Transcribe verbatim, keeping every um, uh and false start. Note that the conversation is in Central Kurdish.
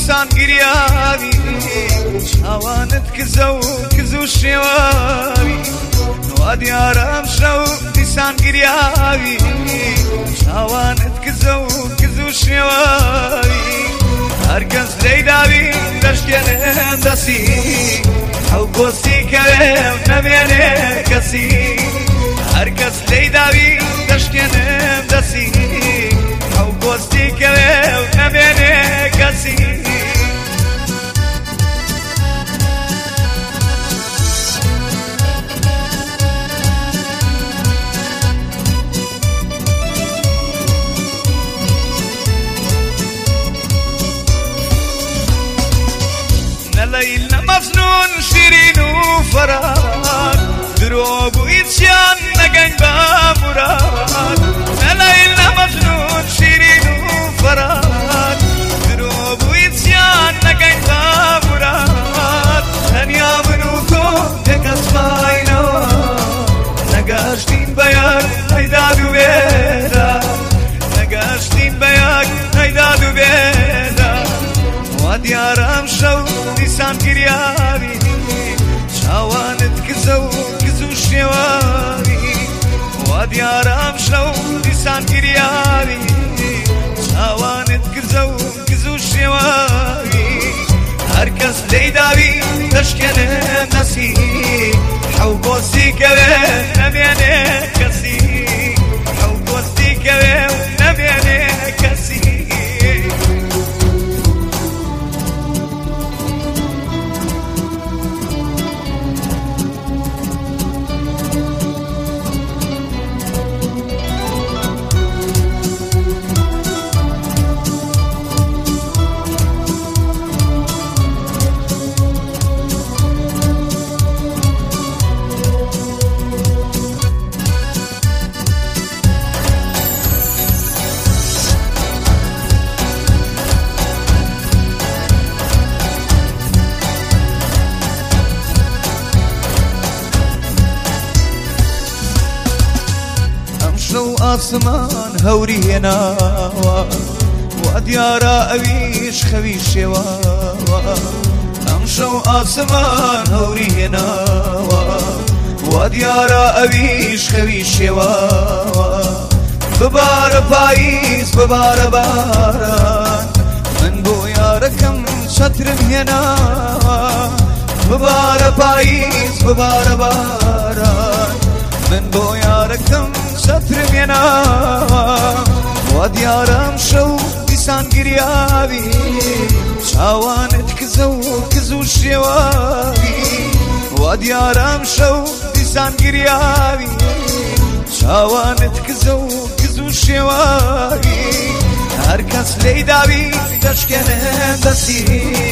دیسان گریاوی چاوانت کزو کزو شێواوی وا دیارم شەو دیسان گریاوی چاوانت کزو کزو شێواوی هەرکەس لێی داوی دەشکێنێ دەسی ئەو بۆستی کەوێ نەمێنێ کەسی هەرکەس لێی داوی دەشکێنێ دەسی ئەو بۆستی کەوێ نەمێنێ کەسی ليلى مجنون شيرين وفراد دروب ويتشان نقن بامراد ليلى مجنون شيرين وفراد دروب ويتشان نقن بامراد هنيا منوكو تكسباينو نقاشتين بياك هيدادو بيدا نقاشتين بياك هيدادو بيدا وديارم شو دیسان گریاوی چاوانت کزو کزو شێواوی وا دیارم شەو دیسان گریاوی چاوانت کزو کزو شێواوی هەرکەس لێی داوی دەشکێنێ نەسی حەو بۆستی کەوێ نەمێنێ کەسی حەو بۆستی کەوێ نەمێنێ کەسی شو آسمان هوري هناوا وديارا أويش خوي شواوا أم شو آسمان هوري هناوا وديارا أويش خوي شواوا ببار بايز ببار باران من بو ياركم شطرم هناوا ببار بايز ببار باران من بو ياركم شطرم يناوا وديارم شو دیسان گریاوی چاوانت کزو کزو شێواوی وديارم شو دیسان گریاوی چاوانت کزو کزو شێواوی هەرکەس لێی داوی دەشکێنێ دەسی